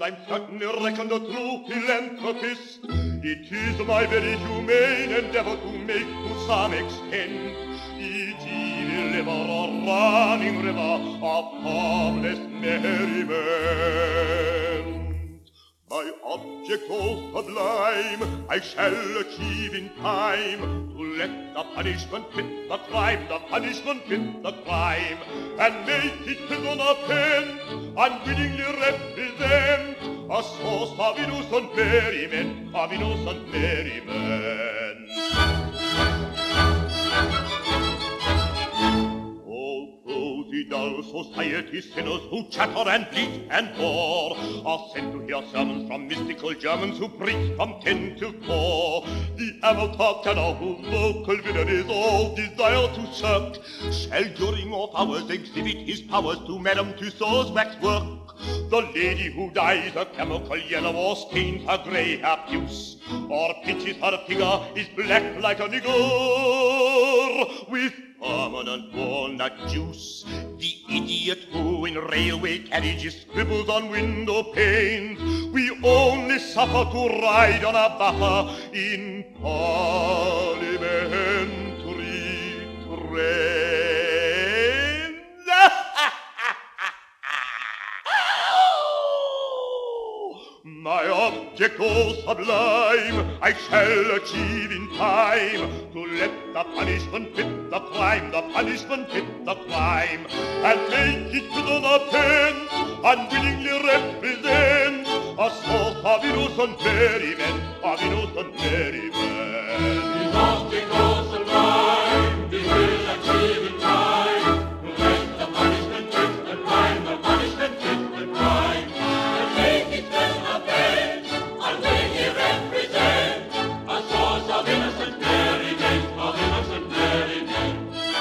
I'm certainly reckoned a true philanthropist. It is my very humane endeavor to make to some extent each evil liver a running river of harmless merriment. My object all sublime I shall achieve in time, to let the punishment fit the crime, the punishment fit the crime, and make it prisoner pen unwittingly represent a source of innocent merriment, of innocent merriment. The dull society sinners who chatter and bleat and bore are sent to hear sermons from mystical Germans who preach from 10 till 4. The amateur tenor whose vocal villainies all desire to shirk shall during off hours exhibit his powers to Madame Tussauds waxwork. The lady who dyes her chemical yellow or stains her grey her puce, or pitches her figure is black like a nigger with permanent walnut juice. The idiot who in railway carriages scribbles on window panes. We only suffer to ride on a buffer in parliamentary trains. My object all sublime I shall achieve in time, to let the punishment fit the crime, the punishment fit the crime, and make it prisoner pen unwillingly represent a source of innocent merriment, of innocent merriment. His object all sublime he will achieve in time, to let the punishment fit the crime, the punishment fit the crime, and make it prisoner pen unwillingly represent a source of innocent merriment, of innocent merriment.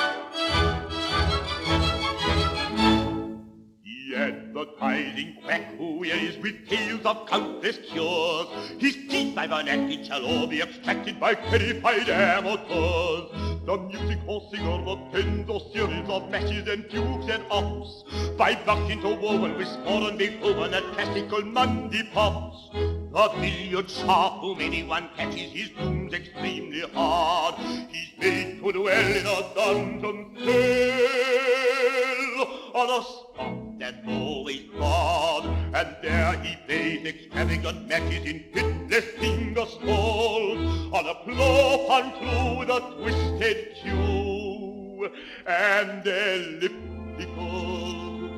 The advertising quack who wearies with tales of countless cures, his teeth by vernacular shall all be extracted by terrified amateurs. The music hall singer of tens or series of mashes and fugues and ops, by bucks interwoven with score and Beethoven and classical Monday pops. The billiard sharp whom anyone catches his booms extremely hard, he's made to dwell in a dungeon cell on a spot that's always barred, and there he plays extravagant matches in pitless finger stalls on a cloth through with a twisted cue and elliptical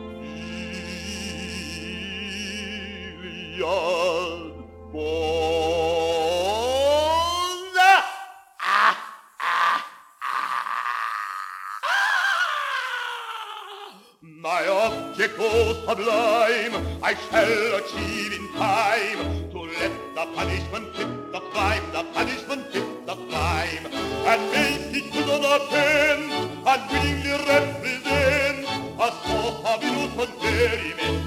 billiard balls. My object all sublime I shall achieve in time, to let the punishment fit the crime, the punishment fit the crime, and make it prisoner pen unwillingly represent a source of innocent merriment,